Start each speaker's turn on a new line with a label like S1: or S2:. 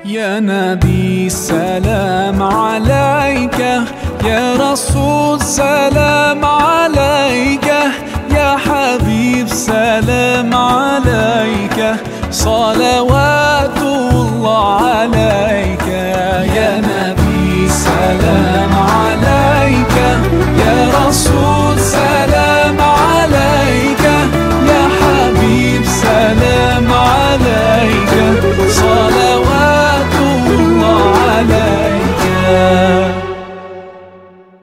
S1: يا نبي سلام عليك، يا رسول سلام عليك، يا حبيب سلام عليك، صلوات الله عليك.